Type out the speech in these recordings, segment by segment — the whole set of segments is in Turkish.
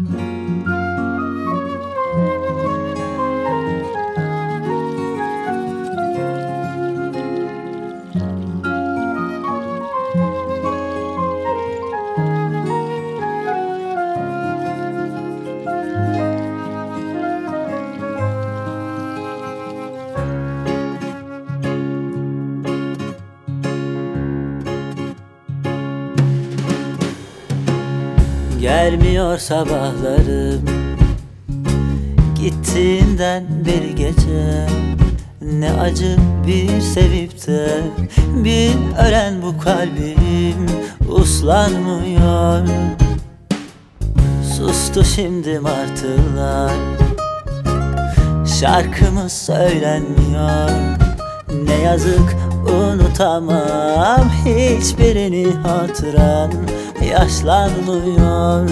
Gelmiyor sabahlarım gittiğinden beri gece. Ne acı bir sevip de bir ölen bu kalbim uslanmıyor. Sustu şimdi martılar, şarkımız söylenmiyor. Ne yazık unutamam hiçbirini, hatıran yaşlanmıyor.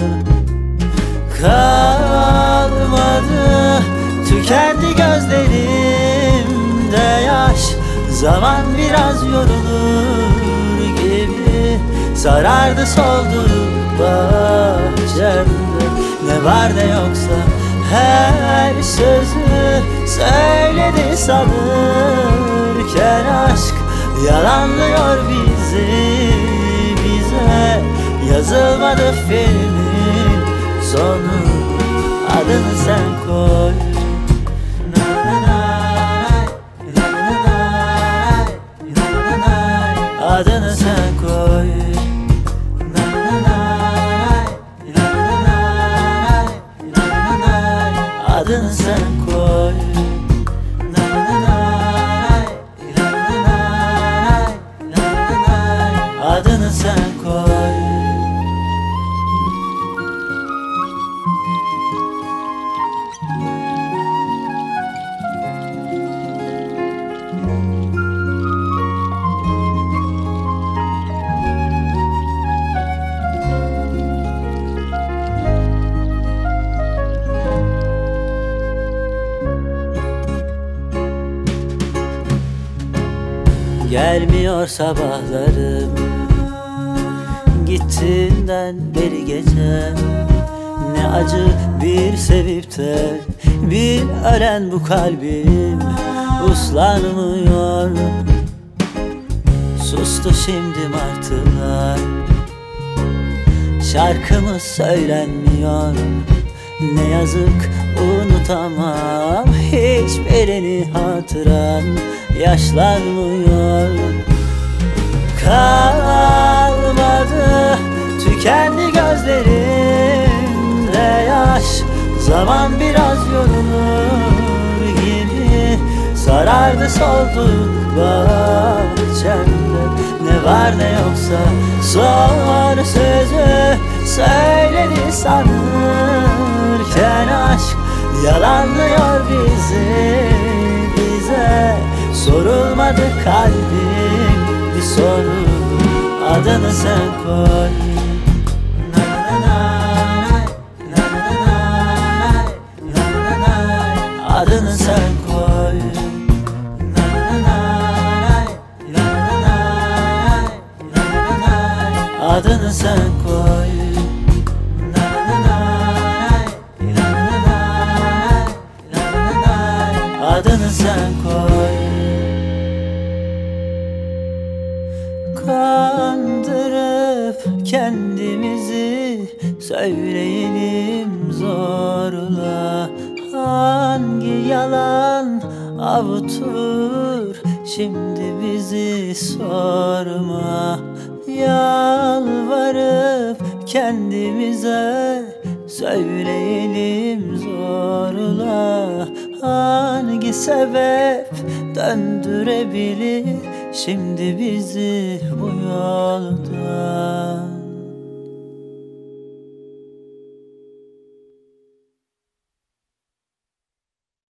Kalmadı, tükendi gözlerimde yaş. Zaman biraz yorulur gibi sarardı soldu bahçemde. Ne var ne yoksa her sözü söyledi sanırken aşk yalanlıyor bize. Yazılmadı filmin sonu, adını sen koy. Adını sen koy. Adını sen koy. Adını sen koy. Gelmiyor sabahlarım gittiğinden beri gece. Ne acı bir sevip de bir ölen bu kalbim uslanmıyor. Sustu şimdi martılar, şarkımız söylenmiyor. Ne yazık unutamam hiçbirini, hatıran yaşlanmıyor. Kalmadı, tükendi gözlerimde yaş. Zaman biraz yorulur gibi sarardı soldu bahçemde. Ne var ne yoksa son sözü söyledi sanırken aşk yalanlıyor bize. Sorulmadı kalbim bir soru, adını sen koy. Adını sen koy. Adını sen koy. Adını sen koy. Kandırıp kendimizi söyleyelim zorla. Hangi yalan avutur şimdi bizi sorma. Yalvarıp kendimize söyleyelim zorla. Hangi sebep döndürebilir şimdi bizi bu yola?